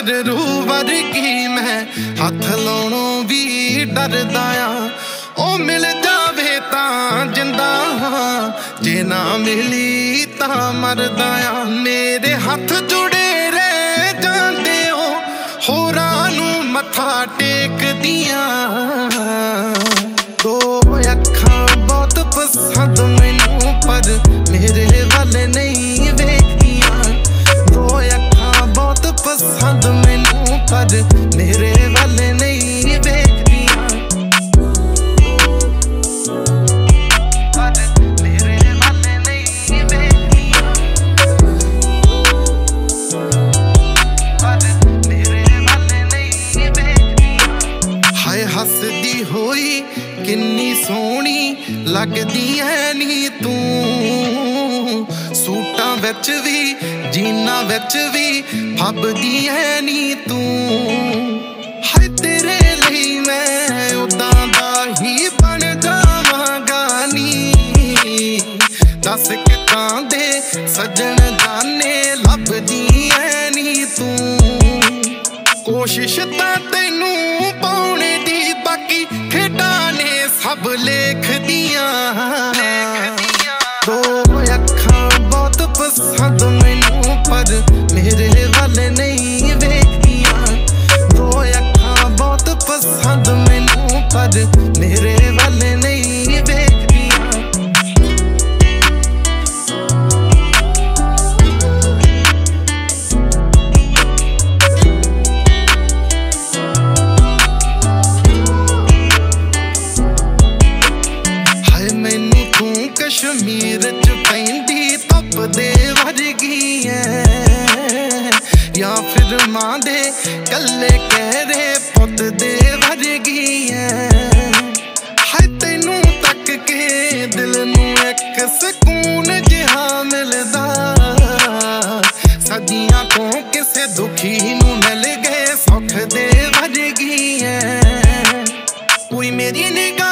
पर रूह वर्गी मैं हथ लाउणों भी डरदा आ। ओ मिल जावे तां जिंदा हां, जे ना मिली तां मरदा आ। मेरे हथ जुड़े रह जांदे ओ होरां नूं मत्था टेकदियां। दो अखां बहुत पसंद मैनू पर मेरे वल नहीं वेखदियां। दो अखां बहुत पसंद मैनू पर मेरे वल नहीं वेखदियां। पर मेरे वल नहीं वेखदियां। पर मेरे वल नहीं वेखदियां। हाय हसदी होई किन्नी सोहनी लगदी है नी तू, सूटां विच भी जीना विच भी फबदी है नी तू। हाय तेरे लई मैं उदां दा ही बन जावांगा नी, दस कितां दे सजन जाने लभदी है नी तू। कोशिश तां तैनू पाउणे दी बाकी खेडां ने सब लेख दियां। दो अखां बहुत पसंद मैनू पर मेरे वल नहीं वेखदियां। दो अखां बहुत पसंद मैनू पर मेरे वल नहीं वेखदियां। कश्मीर च पैंदी तप दे वर्गी है, या फिर मां दे कल्ले कहरे पुत दे वर्गी है। हाय तैनू तक के दिल नू एक सुकून जिहा मिलदा, सदियां तो किसे दुखी नू मिल गए सुख दे वर्गी है। कोई मेरी निगाह